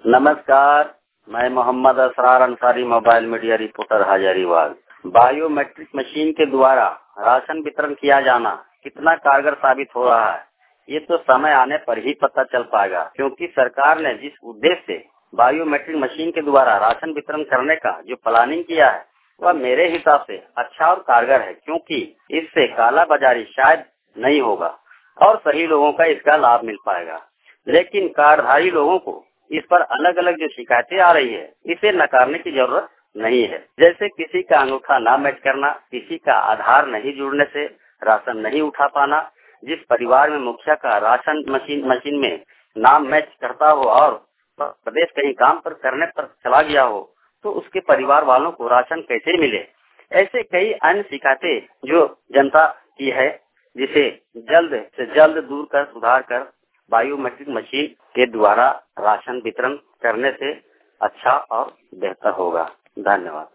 नमस्कार, मैं Mohammad Asrar Ansari, mobile media reporter Hazaribagh. Biometric machine के द्वारा राशन वितरण किया जाना कितना कारगर साबित हो रहा है, ये तो समय आने पर ही पता चल पाएगा, क्योंकि सरकार ने जिस उद्देश्य से बायोमेट्रिक मशीन के द्वारा राशन वितरण करने का जो प्लानिंग किया है वह मेरे हिसाब से अच्छा और कारगर है, क्योंकि इससे काला बाजारी शायद नहीं होगा और सही लोगों का इसका लाभ मिल पाएगा। लेकिन कार्डधारी लोगों को इस पर अलग अलग जो शिकायतें आ रही है, इसे नकारने की जरूरत नहीं है। जैसे किसी का अंगूठा ना मैच करना, किसी का आधार नहीं जुड़ने से राशन नहीं उठा पाना, जिस परिवार में मुखिया का राशन मशीन में नाम मैच करता हो और प्रदेश कहीं काम पर करने पर चला गया हो, तो उसके परिवार वालों को राशन कैसे मिले। ऐसे कई अन्य शिकायतें जो जनता की है, जिसे जल्द से जल्द दूर कर सुधार कर बायोमेट्रिक मशीन के द्वारा राशन वितरण करने से अच्छा और बेहतर होगा। धन्यवाद।